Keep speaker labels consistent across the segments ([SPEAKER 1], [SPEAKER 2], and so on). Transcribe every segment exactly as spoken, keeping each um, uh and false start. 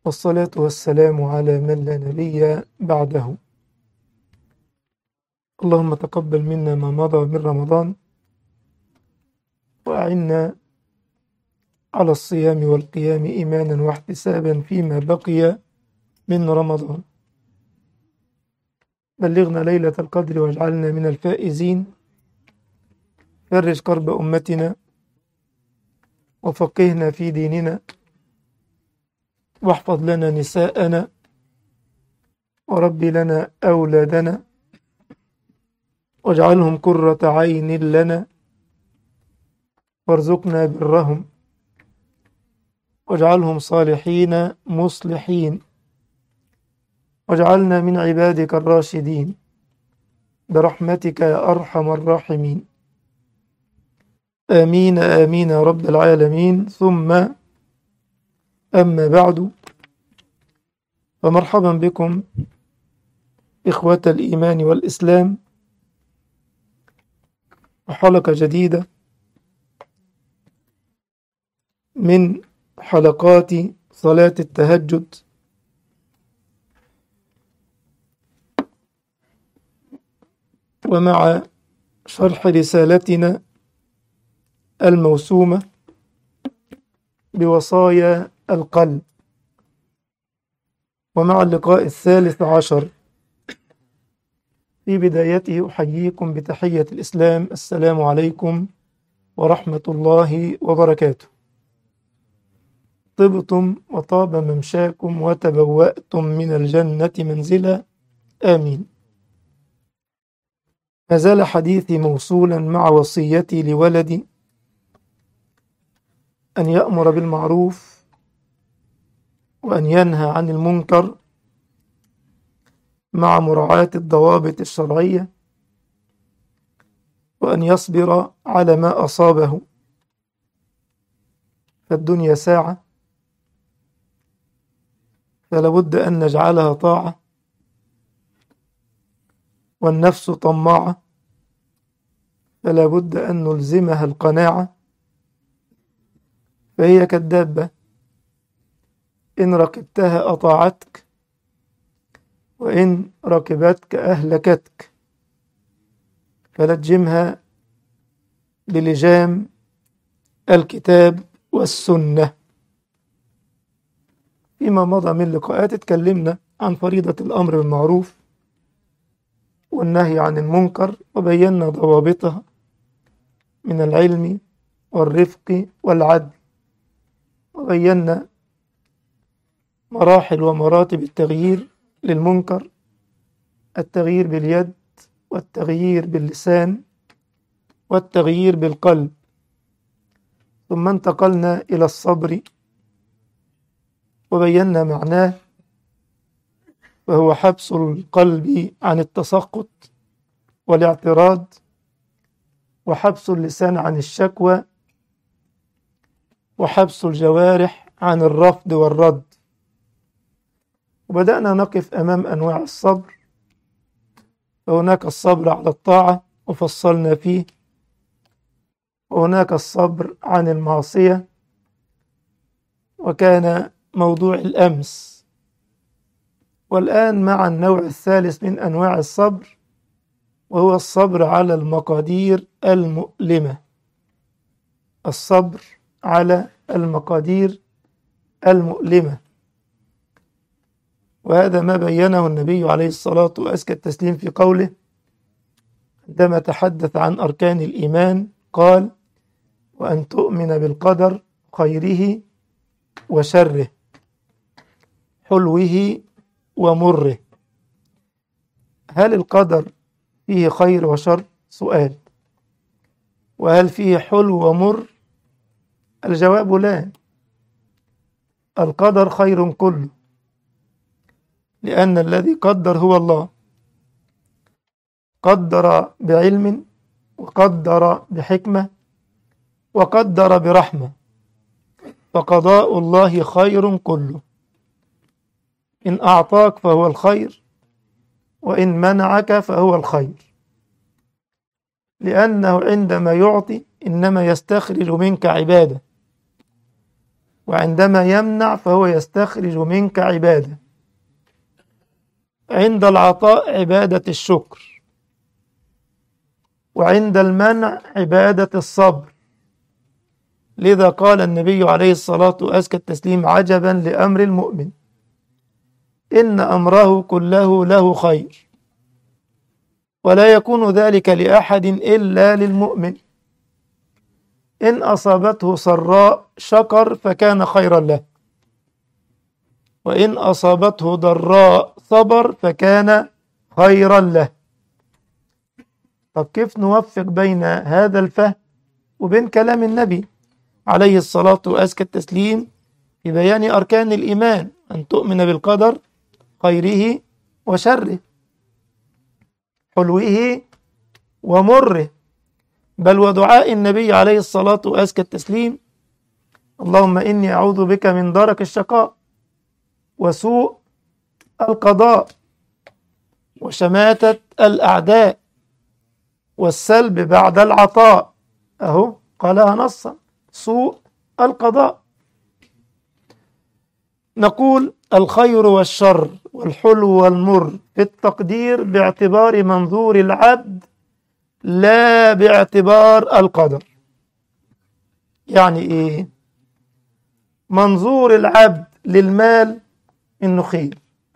[SPEAKER 1] والصلاة والسلام على من لا نبي بعده. اللهم تقبل منا ما مضى من رمضان، وأعنا على الصيام والقيام إيمانا واحتسابا فيما بقي من رمضان. بلغنا ليلة القدر واجعلنا من الفائزين. فرج كرب أمتنا وفقهنا في ديننا، واحفظ لنا نساءنا وربي لنا أولادنا، واجعلهم قرة عين لنا، وارزقنا برهم، واجعلهم صالحين مصلحين، واجعلنا من عبادك الراشدين برحمتك يا أرحم الراحمين. آمين آمين يا رب العالمين. ثم أما بعد، فمرحبا بكم إخوة الإيمان والإسلام، وحلقة جديدة من حلقات صلاة التهجد، ومع شرح رسالتنا الموسومة بوصايا القلب، ومع اللقاء الثالث عشر. في بدايته أحييكم بتحية الإسلام، السلام عليكم ورحمة الله وبركاته. طبتم وطاب ممشاكم وتبوأتم من الجنة منزلا، آمين. ما زال حديثي موصولا مع وصيتي لولدي أن يأمر بالمعروف وأن ينهى عن المنكر مع مراعاة الضوابط الشرعية، وأن يصبر على ما أصابه، فالدنيا ساعة، فلا بد أن نجعلها طاعة، والنفس طماعة فلا بد أن نلزمها القناعة، فهي كالدابة إن ركبتها أطاعتك، وإن ركبتك أهلكتك، فلجمها بلجام الكتاب والسنة. فيما مضى من لقاءات اتكلمنا عن فريضة الأمر بالمعروف والنهي عن المنكر، وبينا ضوابطها من العلم والرفق والعدل، وبينا مراحل ومراتب التغيير للمنكر: التغيير باليد، والتغيير باللسان، والتغيير بالقلب. ثم انتقلنا إلى الصبر، وبينا معناه، وهو حبس القلب عن التسخط والاعتراض، وحبس اللسان عن الشكوى، وحبس الجوارح عن الرفض والرد. وبدأنا نقف أمام أنواع الصبر، فهناك الصبر على الطاعة وفصلنا فيه، وهناك الصبر عن المعصية، وكان موضوع الأمس. والآن مع النوع الثالث من أنواع الصبر، وهو الصبر على المقادير المؤلمة. الصبر على المقادير المؤلمة، وهذا ما بينه النبي عليه الصلاة وأزكى التسليم في قوله عندما تحدث عن أركان الإيمان، قال: وأن تؤمن بالقدر خيره وشره، حلوه ومره. هل القدر فيه خير وشر؟ سؤال. وهل فيه حلو ومر؟ الجواب لا. القدر خير كله، لأن الذي قدر هو الله. قدر بعلم، وقدر بحكمة، وقدر برحمة، فقضاء الله خير كله. إن أعطاك فهو الخير، وإن منعك فهو الخير، لأنه عندما يعطي إنما يستخرج منك عبادة، وعندما يمنع فهو يستخرج منك عبادة. عند العطاء عبادة الشكر، وعند المنع عبادة الصبر. لذا قال النبي عليه الصلاة وأزكى التسليم: عجبا لأمر المؤمن، إن أمره كله له خير، ولا يكون ذلك لأحد إلا للمؤمن. إن أصابته سراء شكر فكان خيرا له، وإن أصابته ضراء صبر فكان خيرا له. طب كيف نوفق بين هذا الفهم وبين كلام النبي عليه الصلاة وأزكى التسليم في بيان أركان الإيمان: أن تؤمن بالقدر خيره وشره، حلوه ومره، بل ودعاء النبي عليه الصلاة وأزكى التسليم: اللهم إني أعوذ بك من درك الشقاء وسوء القضاء وشماتة الأعداء والسلب بعد العطاء. أهو قالها نصا: سوء القضاء. نقول: الخير والشر والحلو والمر في التقدير باعتبار منظور العبد لا باعتبار القدر. يعني إيه؟ منظور العبد للمال إنه خير،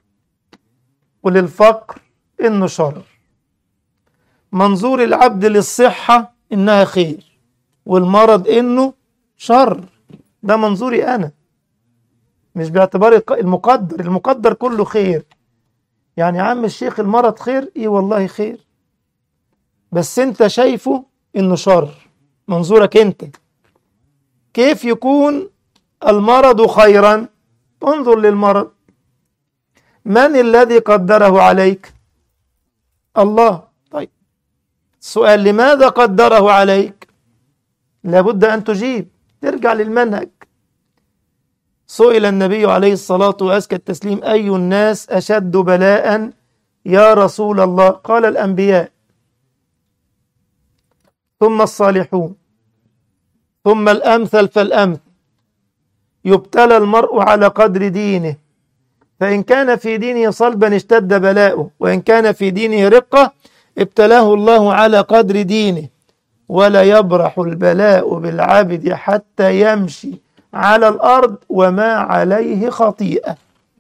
[SPEAKER 1] وللفقر إنه شر. منظور العبد للصحة إنها خير، والمرض إنه شر. ده منظوري أنا، مش باعتبار المقدر. المقدر كله خير. يعني يا عم الشيخ المرض خير؟ إيه والله خير، بس أنت شايفه إنه شر. منظورك أنت. كيف يكون المرض خيرا؟ انظر للمرض: من الذي قدره عليك؟ الله. طيب السؤال: لماذا قدره عليك؟ لابد أن تجيب، ترجع للمنهج. سئل النبي عليه الصلاة وأزكى التسليم: أي الناس أشد بلاء يا رسول الله؟ قال: الأنبياء، ثم الصالحون، ثم الأمثل فالأمثل. يبتلى المرء على قدر دينه، فإن كان في دينه صلبا اشتد بلاؤه، وإن كان في دينه رقة ابتلاه الله على قدر دينه. ولا يبرح البلاء بالعبد حتى يمشي على الأرض وما عليه خطيئة.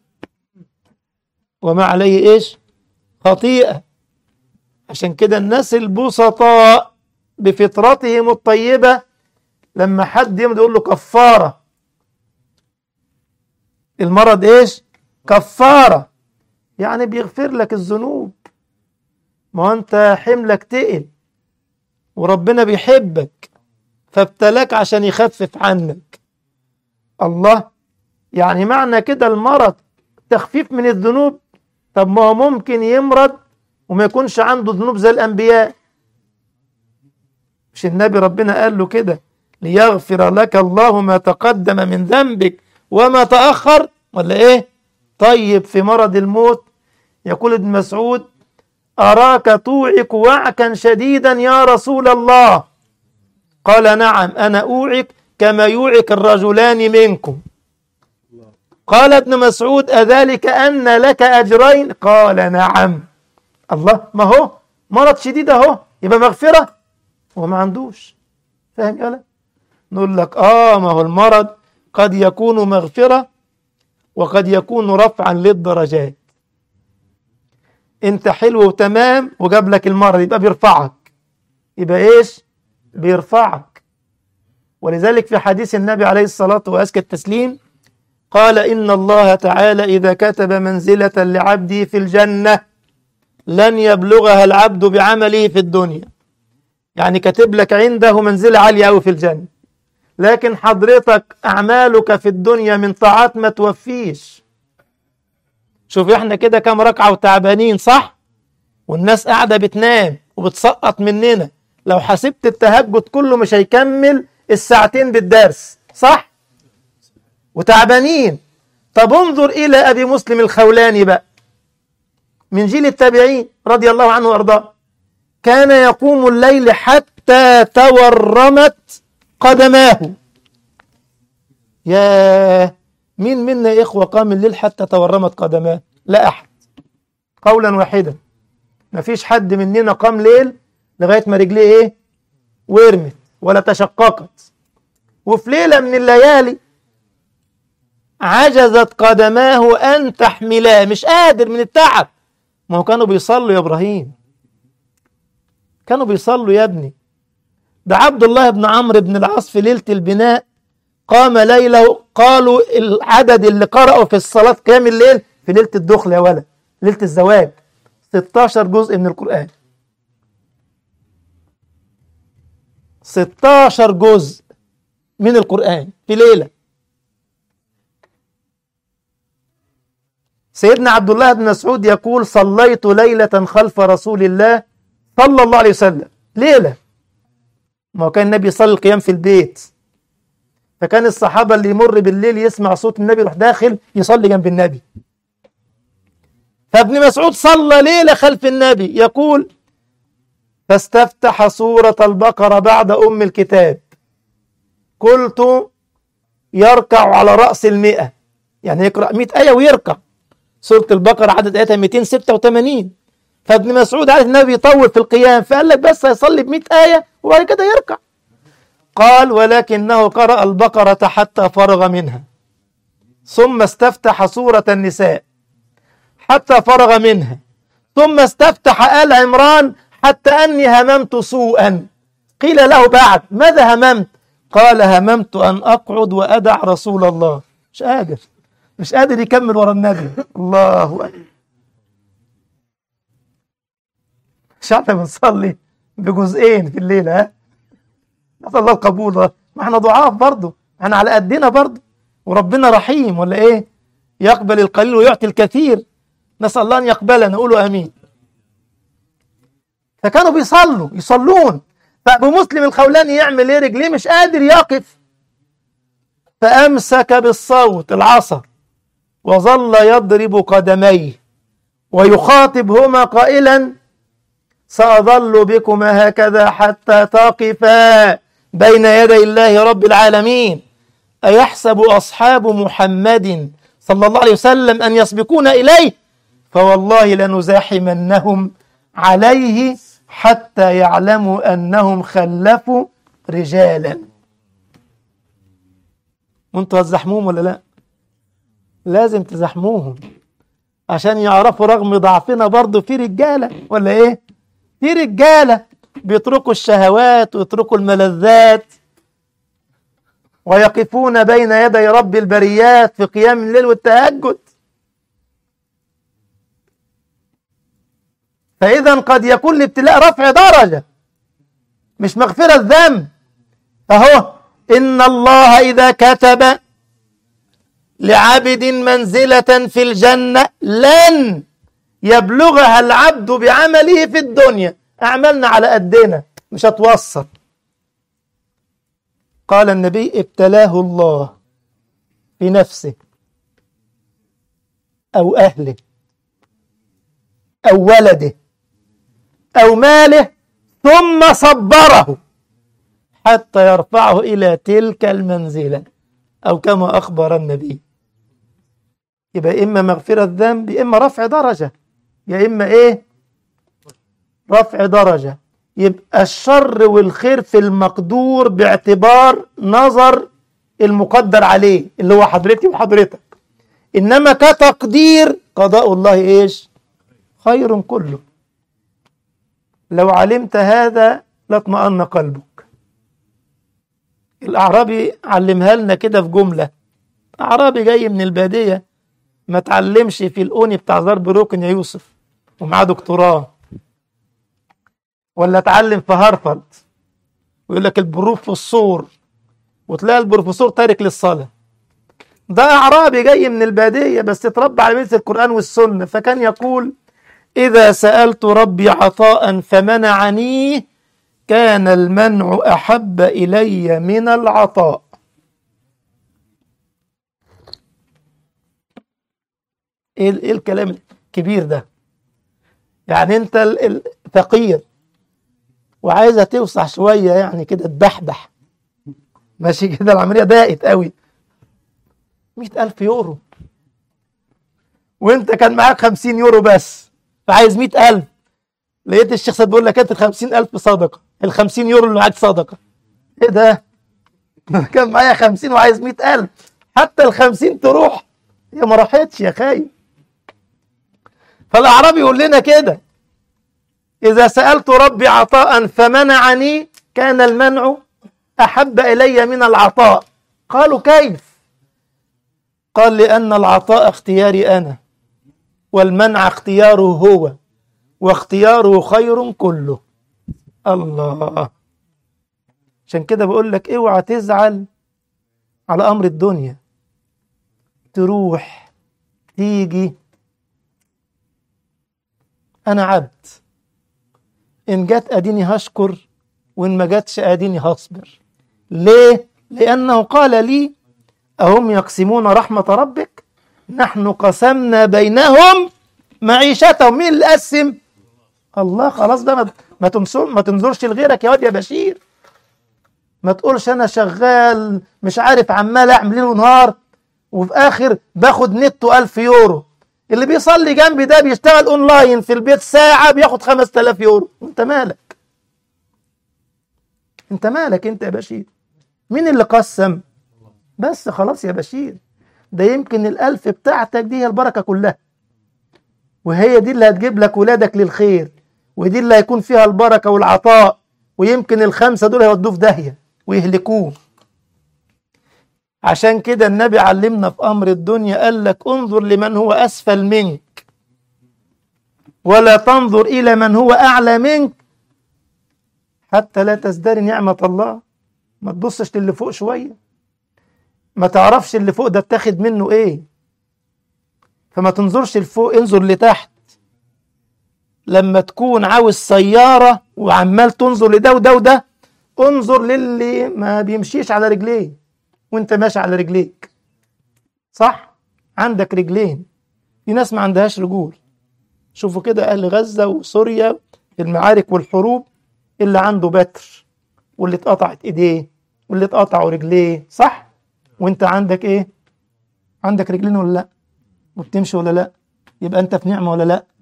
[SPEAKER 1] وما عليه إيش؟ خطيئة. عشان كده الناس البسطاء بفطرتهم الطيبة لما حد يمد يقول له كفارة المرض، إيش؟ كفارة، يعني بيغفر لك الذنوب. ما أنت حملك تقل وربنا بيحبك فابتلاك عشان يخفف عنك. الله، يعني معنى كده المرض تخفيف من الذنوب؟ طب ما هو ممكن يمرض وما يكونش عنده ذنوب زي الأنبياء. مش النبي ربنا قال له كده: ليغفر لك الله ما تقدم من ذنبك وما تأخر؟ ولا إيه؟ طيب في مرض الموت يقول ابن مسعود: أراك توعك وعكا شديدا يا رسول الله. قال: نعم، أنا أوعك كما يوعك الرجلان منكم. قال ابن مسعود: أذلك أن لك أجرين؟ قال: نعم. الله، ما هو مرض شديد أهو، يبقى مغفرة وما عندوش. فاهم يا لا؟ نقول لك آه ما هو المرض قد يكون مغفرة وقد يكون رفعا للدرجات. انت حلو وتمام وجاب لك المرض، يبقى بيرفعك. يبقى ايش؟ بيرفعك. ولذلك في حديث النبي عليه الصلاة وأزكى التسليم قال: إن الله تعالى إذا كتب منزلة لعبده في الجنة لن يبلغها العبد بعمله في الدنيا. يعني كاتب لك عنده منزلة عالية أوي في الجنة، لكن حضرتك أعمالك في الدنيا من طاعات ما توفيش. شوف احنا كده كام ركعة وتعبانين، صح؟ والناس قاعدة بتنام وبتسقط مننا. لو حسبت التهجد كله مش هيكمل الساعتين بالدرس، صح؟ وتعبانين. طب انظر إلى أبي مسلم الخولاني بقى، من جيل التابعين رضي الله عنه وأرضاه، كان يقوم الليل حتى تورمت قدماه. يا مين منا يا إخوة قام الليل حتى تورمت قدماه؟ لا أحد، قولا واحدا. ما فيش حد مننا قام ليل لغاية ما رجليه إيه؟ ورمت ولا تشققت. وفي ليلة من الليالي عجزت قدماه أن تحملاه، مش قادر من التعب. ما هو كانوا بيصلوا يا إبراهيم، كانوا بيصلوا يا ابني. ده عبد الله بن عمرو بن العاص في ليلة البناء قام ليلة، قالوا العدد اللي قرأوا في الصلاة قيام الليل في ليلة الدخل يا ولد، ليلة الزواج، ستاشر جزء من القرآن. ستاشر جزء من القرآن في ليلة. سيدنا عبد الله بن مسعود يقول صليت ليلة خلف رسول الله صلى الله عليه وسلم. ليلة، ما كان النبي يصلي القيام في البيت، فكان الصحابة اللي يمر بالليل يسمع صوت النبي يروح داخل يصلي جنب النبي. فابن مسعود صلى ليلة خلف النبي، يقول فاستفتح سورة البقرة بعد أم الكتاب، قلت يركع على رأس المئة، يعني يقرأ مئة آية ويركع. سورة البقرة عدد آياتها مئتين وستة وثمانين. فابن مسعود عارف النبي يطول في القيام، فقال لك بس هيصلي بمئة آية وبعد كده يركع. قال ولكنه قرأ البقرة حتى فرغ منها، ثم استفتح سورة النساء حتى فرغ منها، ثم استفتح آل عمران حتى أني هممت سوءا. قيل له بعد ماذا هممت؟ قال هممت أن أقعد وأدع رسول الله. مش قادر، مش قادر يكمل ورا النبي. الله أكبر. مش احنا بنصلي بجزئين في الليلة؟ ها، نسأل الله القبول. ما احنا ضعاف برضه، احنا على قدنا برضه، وربنا رحيم ولا ايه؟ يقبل القليل ويعطي الكثير. نسأل الله أن يقبلنا، نقوله آمين. فكانوا بيصلوا يصلون. فأبو مسلم الخولاني يعمل ايه؟ رجليه مش قادر يقف، فأمسك بالصوت العصا وظل يضرب قدميه ويخاطبهما قائلا سأظل بكما هكذا حتى تقفا بين يدي الله رب العالمين. أيحسب أصحاب محمد صلى الله عليه وسلم أن يسبقون إليه؟ فوالله لنزاحمنهم عليه حتى يعلموا أنهم خلفوا رجالا. وانتوا هتزحموهم ولا لا؟ لازم تزحموهم عشان يعرفوا رغم ضعفنا برضو في رجالة ولا ايه؟ في رجالة بيتركوا الشهوات ويتركوا الملذات ويقفون بين يدي رب البريات في قيام الليل والتهجد. فإذا قد يكون الابتلاء رفع درجة مش مغفرة الذنب. فهو إن الله إذا كتب لعبد منزلة في الجنة لن يبلغها العبد بعمله في الدنيا. أعملنا على قدنا مش هتوصل. قال النبي ابتلاه الله في نفسه أو أهله أو ولده أو ماله ثم صبره حتى يرفعه إلى تلك المنزلة، أو كما أخبر النبي. يبقى إما مغفرة الذنب، إما رفع درجة، يا إما إيه؟ رفع درجة. يبقى الشر والخير في المقدور باعتبار نظر المقدر عليه اللي هو حضرتي وحضرتك، إنما كتقدير قضاء الله إيش؟ خير كله. لو علمت هذا لاطمأن قلبك. الأعرابي علمها لنا كده في جملة. أعرابي جاي من البادية ما تعلمش في الأوني بتاع ضرب ركن يا يوسف ومعاه دكتوراه، ولا اتعلم في هارفارد ويقول لك البروفيسور وتلاقي البروفيسور تارك للصلاة. ده أعرابي جاي من البادية بس اتربى على مثل القرآن والسنة، فكان يقول إذا سألت ربي عطاء فمنعنيه كان المنع أحب إلي من العطاء. إيه, إيه الكلام الكبير ده؟ يعني أنت الفقير وعايزة توسع شوية، يعني كده تبحبح ماشي كده، العملية ضاقت قوي، مئة ألف يورو، وانت كان معاك خمسين يورو بس فعايز مئة ألف. لقيت الشيخ سيد بيقول لك انت الخمسين ألف صدقة، الخمسين يورو اللي معاك صدقة. ايه ده؟ كان معايا خمسين وعايز مئة ألف، حتى الخمسين تروح، هي ما راحتش يا خايب. فالأعرابي يقول لنا كده: إذا سألت ربي عطاء فمنعني كان المنع أحب إلي من العطاء. قالوا: كيف؟ قال: لأن العطاء اختياري أنا، والمنع اختياره هو، واختياره خير كله. الله. عشان كده بقول لك اوعى تزعل على أمر الدنيا، تروح تيجي. أنا عبد، إن جت أديني هشكر، وإن ما جتش أديني هصبر. ليه؟ لأنه قال لي: أهم يقسمون رحمة ربك؟ نحن قسمنا بينهم معيشتهم. مين اللي قسم؟ الله. خلاص بقى، ما تنظر ما تنظرش لغيرك يا واد يا بشير. ما تقولش أنا شغال مش عارف عمال أعمل ليل ونهار وفي آخر باخد نتو ألف يورو. اللي بيصلي جنبي ده بيشتغل أونلاين في البيت ساعة بياخد خمسة آلاف يورو. أنت مالك؟ أنت مالك أنت يا بشير؟ مين اللي قسم؟ بس خلاص يا بشير، ده يمكن الألف بتاعتك دي هي البركة كلها، وهي دي اللي هتجيب لك ولادك للخير، ودي اللي هيكون فيها البركة والعطاء. ويمكن الخمسة دول هيودوه في داهية ويهلكوه. عشان كده النبي علمنا في أمر الدنيا، قال لك: انظر لمن هو أسفل منك ولا تنظر إلى من هو أعلى منك حتى لا تزدري نعمة الله. ما تبصش للي فوق شوية، ما تعرفش اللي فوق ده اتاخد منه ايه، فما تنظرش لفوق، انظر لتحت. لما تكون عاوز سيارة وعمال تنظر لده وده وده، انظر للي ما بيمشيش على رجليه وانت ماشي على رجليك. صح؟ عندك رجلين، في ناس ما عندهاش رجول. شوفوا كده أهل غزة وسوريا في المعارك والحروب، اللي عنده بتر واللي اتقطعت ايديه واللي اتقطعوا رجليه. صح؟ وانت عندك ايه؟ عندك رجلين ولا لا؟ وبتمشي ولا لا؟ يبقى انت في نعمة ولا لا؟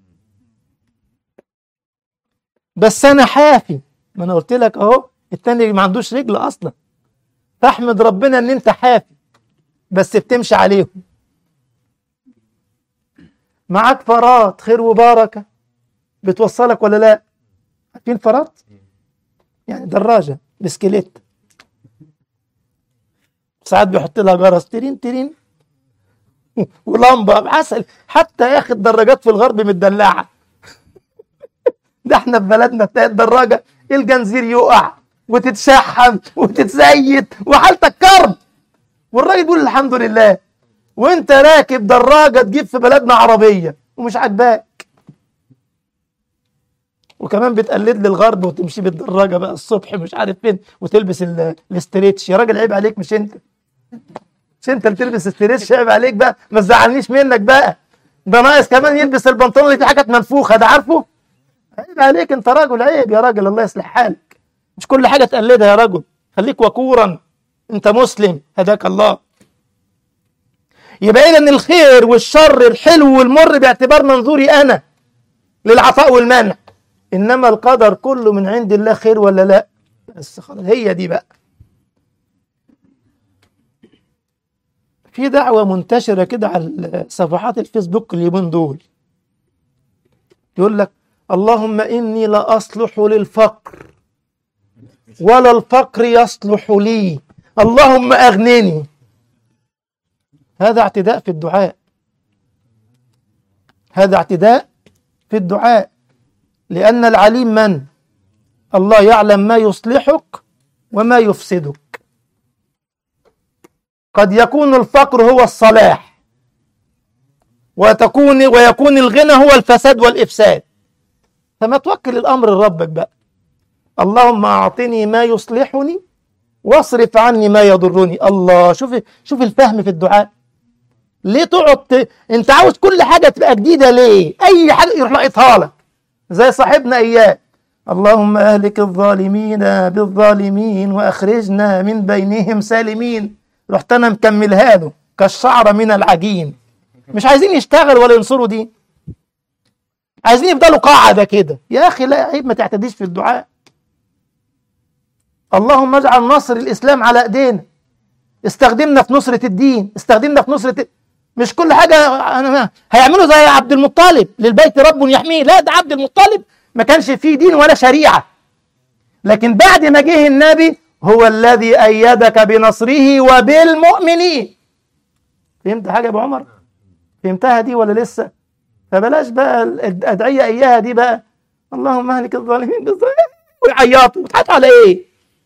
[SPEAKER 1] بس انا حافي، ما انا قلت لك اهو، التاني ما عندوش رجل اصلا. فاحمد ربنا ان انت حافي بس بتمشي عليهم. معاك فرات خير وبركة بتوصلك ولا لا؟ عارفين فرات؟ يعني دراجة بسكليت، ساعات بيحط لها جرس ترين ترين ولمبة بعسل. حتى ياخد دراجات في الغرب متدلعة. ده احنا في بلدنا تلاقي الدراجة الجنزير يقع وتتشحم وتتزيت وحالتك كرب، والراجل بيقول الحمد لله. وانت راكب دراجة تجيب في بلدنا عربية ومش عاجباك، وكمان بتقلد لي الغرب وتمشي بالدراجة بقى الصبح مش عارف فين وتلبس الاستريتش. يا راجل عيب عليك، مش انت مش انت اللي تلبس استريتش، عيب عليك بقى، ما تزعلنيش منك بقى. ده ناقص كمان يلبس البنطلون اللي فيه حاجات منفوخة، ده عارفه؟ عيب عليك، انت راجل، عيب يا راجل، الله يصلح حالك. مش كل حاجة تقلدها يا رجل، خليك وقورا، انت مسلم هداك الله. يبقى إذن الخير والشر الحلو والمر باعتبار منظوري أنا للعطاء والمنع، إنما القدر كله من عند الله خير ولا لا؟ بس خلاص، هي دي بقى. في دعوة منتشرة كده على صفحات الفيسبوك اليومين دول، يقول لك: اللهم إني لا أصلح للفقر ولا الفقر يصلح لي، اللهم أغنني. هذا اعتداء في الدعاء، هذا اعتداء في الدعاء. لأن العليم من؟ الله يعلم ما يصلحك وما يفسدك. قد يكون الفقر هو الصلاح، وتكون ويكون الغنى هو الفساد والإفساد. فما توكل الأمر لربك بقى. اللهم أعطني ما يصلحني واصرف عني ما يضرني. الله، شوف شوف الفهم في الدعاء. ليه تقعد ت... انت عاوز كل حاجة تبقى جديدة ليه؟ أي حاجة يروح لقيتها لك زي صاحبنا إياه: اللهم أهلك الظالمين بالظالمين وأخرجنا من بينهم سالمين. رحت أنا مكملها له: كالشعر من العجين، مش عايزين يشتغلوا ولا ينصروا دين، عايزين يفضلوا قاعدة كده. يا أخي لا، عيب ما تعتديش في الدعاء. اللهم اجعل نصر الإسلام على إيدينا، استخدمنا في نصرة الدين، استخدمنا في نصرة، مش كل حاجة أنا ما هيعملوا زي عبد المطلب للبيت رب يحميه. لا، ده عبد المطلب ما كانش فيه دين ولا شريعة، لكن بعد ما جه النبي هو الذي أيدك بنصره وبالمؤمنين. فهمت حاجة يا أبو عمر؟ فهمتها دي ولا لسه؟ فبلاش بقى الأدعية إياها دي بقى، اللهم اهلك الظالمين بالظالمين، ويعيطوا. بتعيطوا على إيه؟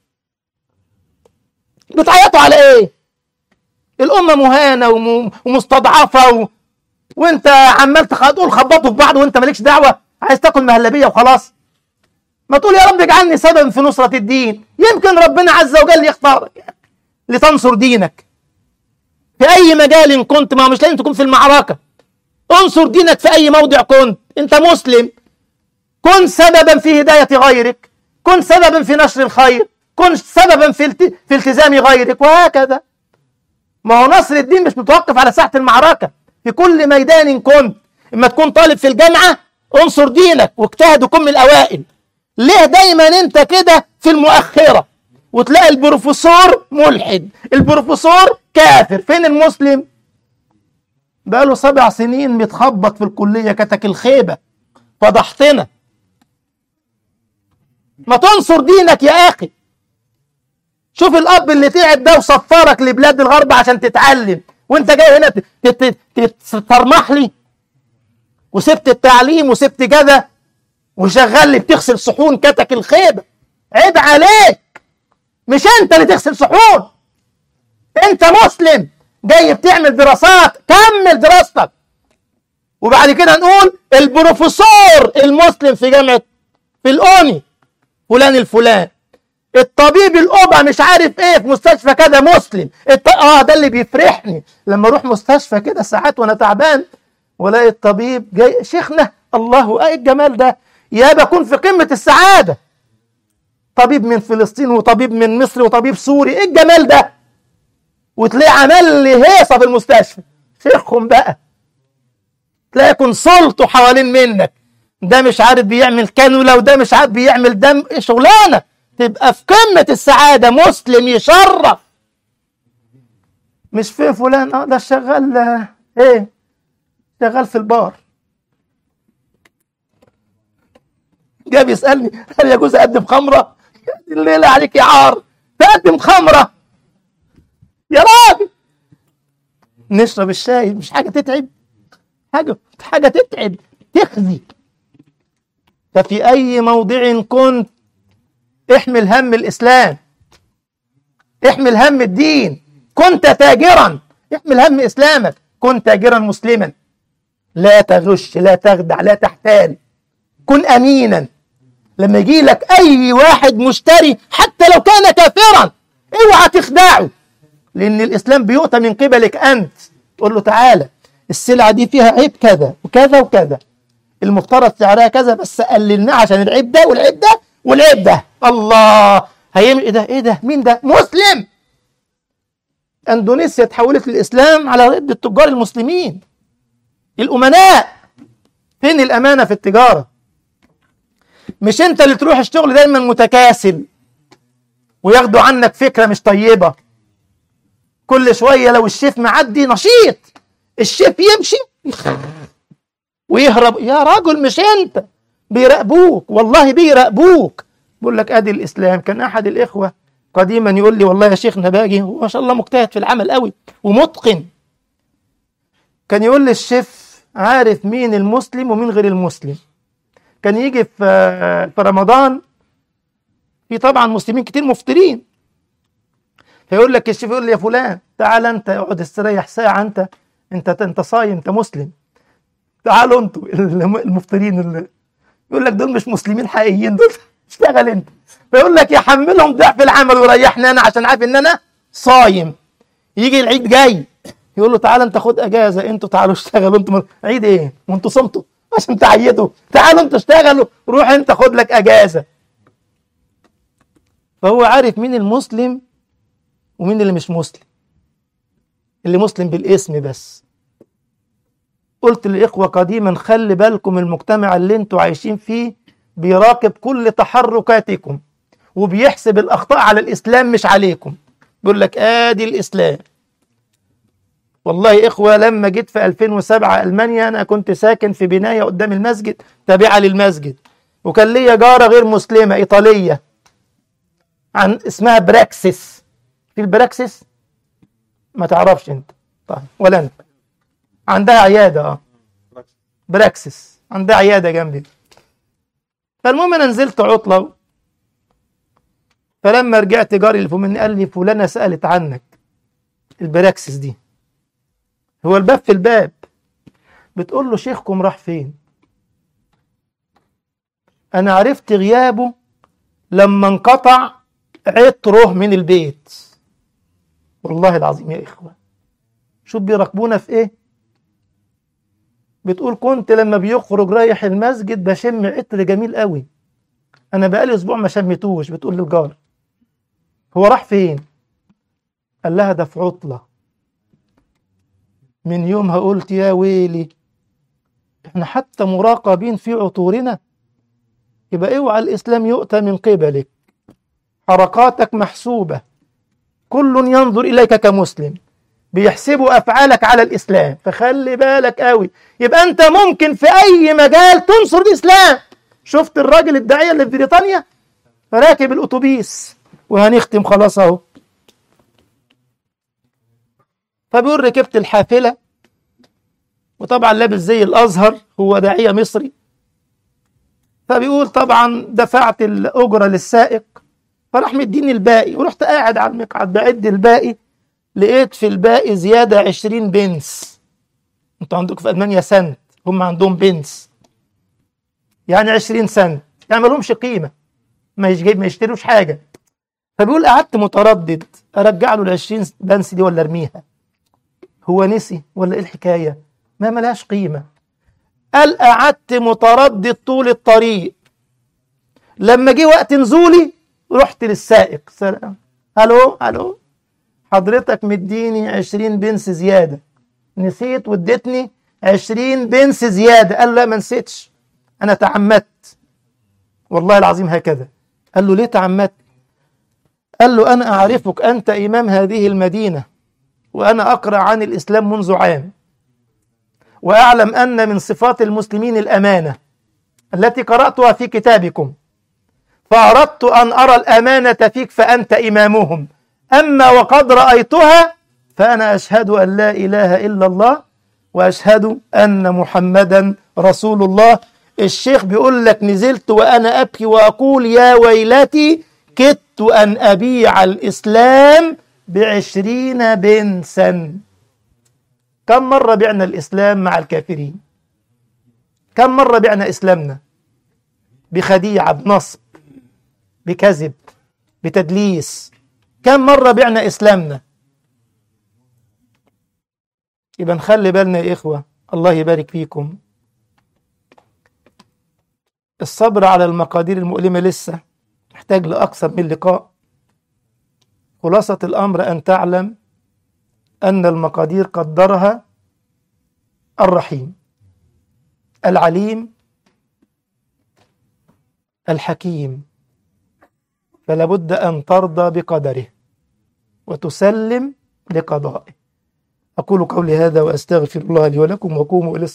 [SPEAKER 1] بتعيطوا على إيه؟ الأمة مهانة ومستضعفة و... وأنت عمال تقول خبطوا في بعض وأنت مالكش دعوة، عايز تاكل مهلبية وخلاص. ما تقول يا رب اجعلني سبب في نصرة الدين، يمكن ربنا عز وجل يختارك لتنصر دينك في أي مجال كنت. ما مش لازم تكون في المعركة، انصر دينك في أي موضع كنت. أنت مسلم، كن سببا في هداية غيرك، كن سببا في نشر الخير، كن سببا في, الت... في التزام غيرك، وهكذا. ما هو نصر الدين مش متوقف على ساحة المعركة، في كل ميدان كنت. اما تكون طالب في الجامعة انصر دينك واجتهد وكن من الأوائل. ليه دايما انت كده في المؤخرة وتلاقي البروفيسور ملحد، البروفيسور كافر؟ فين المسلم؟ بقاله سبع سنين متخبط في الكلية، كتك الخيبة، فضحتنا. ما تنصر دينك يا أخي. شوف الأب اللي تعب ده وسفرك لبلاد الغرب عشان تتعلم، وانت جاي هنا تترمح لي، وسبت التعليم وسبت كذا وشغال لي بتغسل صحون، كتك الخيبة. عيب عليك، مش انت اللي تغسل صحون، انت مسلم جاي بتعمل دراسات، كمل دراستك. وبعد كده نقول البروفيسور المسلم في جامعة في الأوني فلان الفلان، الطبيب الأوبا مش عارف ايه في مستشفى كده مسلم. الط... اه ده اللي بيفرحني لما اروح مستشفى كده ساعات وانا تعبان ولاقي الطبيب جاي، شيخنا الله ايه الجمال ده، يا بكون في قمة السعادة. طبيب من فلسطين وطبيب من مصر وطبيب سوري، ايه الجمال ده. وتلاقي عمل لي هيصة في المستشفى، شيخهم بقى. تلاقي كونسلته حوالين منك، ده مش عارف بيعمل كانولا وده مش عارف بيعمل دم، شغلانة. تبقى في قمة السعادة، مسلم يشرف. مش في فلان اه ده شغال ايه، شغال في البار، جاب يسألني هل يجوز أقدم خمرة؟ الليلة عليك يا عار، تقدم خمرة يا راجل؟ نشرب الشاي، مش حاجة تتعب، حاجة حاجة تتعب تخزي. ففي أي موضع كنت احمل هم الإسلام، احمل هم الدين. كنت تاجرا احمل هم إسلامك، كن تاجرا مسلما، لا تغش، لا تخدع، لا تحتال، كن أمينا. لما يجي لك أي واحد مشتري حتى لو كان كافرا اوعى تخدعه، لأن الإسلام بيؤتى من قبلك أنت. تقول له تعالى السلعة دي فيها عيب كذا وكذا وكذا، المفترض سعرها كذا بس قللناه عشان العيب ده والعيب ده والعيب ده. الله، هيعمل ايه ده؟ ايه ده؟ مين ده؟ مسلم. اندونيسيا تحولت للإسلام على يد التجار المسلمين الأمناء. فين الأمانة في التجارة؟ مش انت اللي تروح الشغل دايما متكاسل وياخدوا عنك فكرة مش طيبة. كل شوية لو الشيف معدي نشيط، الشيف يمشي ويهرب. يا راجل مش انت، بيراقبوك، والله بيراقبوك. بقول لك ادي الإسلام. كان أحد الإخوة قديما يقول لي والله يا شيخنا باجي، وما شاء الله مجتهد في العمل قوي ومتقن، كان يقول لي الشيف عارف مين المسلم ومين غير المسلم. كان يجي في في رمضان، في طبعا مسلمين كتير مفطرين، فيقول لك الشيف يقول لي يا فلان تعال انت اقعد استريح ساعه، انت انت انت صايم، انت مسلم، تعالوا انتوا المفطرين اللي يقول لك دول مش مسلمين حقيقيين، دول اشتغل انت. فيقول لك يحملهم ضعف العمل ويريحني انا عشان عارف ان انا صايم. يجي العيد جاي يقول له تعال انت خد اجازه، انتوا تعالوا اشتغلوا انتوا. عيد ايه وانتوا صمتوا عشان تعيدوا؟ تعالوا انتوا اشتغلوا، روح انت خد لك اجازه. فهو عارف مين المسلم ومين اللي مش مسلم. اللي مسلم بالاسم بس. قلت للإخوة قديما خلي بالكم، المجتمع اللي انتوا عايشين فيه بيراقب كل تحركاتكم وبيحسب الأخطاء على الإسلام مش عليكم. بيقول لك آدي الإسلام. والله إخوة لما جيت في ألفين وسبعة ألمانيا، أنا كنت ساكن في بناية قدام المسجد تابعة للمسجد، وكان ليا جارة غير مسلمة إيطالية عن اسمها براكسس. في البراكسس ما تعرفش انت؟ طيب ولا انت؟ عندها عيادة اه براكسس، عندها عيادة جنبي. فالمهم انا نزلت عطلة، فلما رجعت جاري اللي فوق مني قال لي فلانة سألت عنك. البراكسس دي هو الباب في الباب، بتقول له شيخكم راح فين؟ انا عرفت غيابه لما انقطع عطره من البيت. والله العظيم يا إخوة، شوف بيراقبونا في إيه. بتقول كنت لما بيخرج رايح المسجد بشم عطر جميل قوي، أنا بقالي أسبوع ما شميتوش. بتقول للجار هو راح فين؟ قال لها ده في عطلة. من يومها قلت يا ويلي، إحنا حتى مراقبين في عطورنا. يبقى اوعى الإسلام يؤتى من قبلك، حركاتك محسوبة، كل ينظر إليك كمسلم، بيحسبوا أفعالك على الإسلام. فخلي بالك قوي. يبقى أنت ممكن في أي مجال تنصر الإسلام. شفت الراجل الداعية اللي في بريطانيا راكب الأتوبيس، وهنختم خلاص أهو. فبيقول ركبت الحافلة، وطبعا لابس زي الأزهر، هو داعية مصري. فبيقول طبعا دفعت الأجرة للسائق، فراح مديني الباقي، ورحت قاعد على المقعد بعد الباقي، لقيت في الباقي زيادة عشرين بنس. انتوا عندكم في ألمانيا سنت، هم عندهم بنس، يعني عشرين سنت، يعني ما لهمش قيمة، ما يجيب ما يشتروش حاجة. فبيقول قعدت متردد أرجع له العشرين بنس دي ولا أرميها، هو نسي ولا إيه الحكاية، ما ملهاش قيمة. قال قعدت متردد طول الطريق، لما جه وقت نزولي رحت للسائق، سلام الو الو حضرتك مديني عشرين بنس زيادة، نسيت واديتني عشرين بنس زيادة. قال لا ما نسيتش، أنا تعمدت والله العظيم هكذا. قال له ليه تعمدت؟ قال له أنا أعرفك، أنت إمام هذه المدينة، وأنا أقرأ عن الإسلام منذ عام، وأعلم أن من صفات المسلمين الأمانة التي قرأتها في كتابكم، فأردت أن أرى الأمانة فيك فأنت إمامهم، أما وقد رأيتها فأنا أشهد أن لا إله إلا الله وأشهد أن محمدا رسول الله. الشيخ بيقول لك نزلت وأنا أبكي وأقول يا ويلتي كدت أن أبيع الإسلام بعشرين بنسا. كم مرة بعنا الإسلام مع الكافرين؟ كم مرة بعنا إسلامنا بخديعة، بنصب، بكذب، بتدليس؟ كم مرة بعنا إسلامنا؟ يبقى نخلي بالنا يا إخوة، الله يبارك فيكم. الصبر على المقادير المؤلمة لسه يحتاج لأكثر من لقاء. خلاصة الأمر أن تعلم أن المقادير قدرها الرحيم العليم الحكيم، فلا بد أن ترضى بقدره وتسلم لقضائه. أقول قولي هذا وأستغفر الله لي ولكم، وقوموا إلى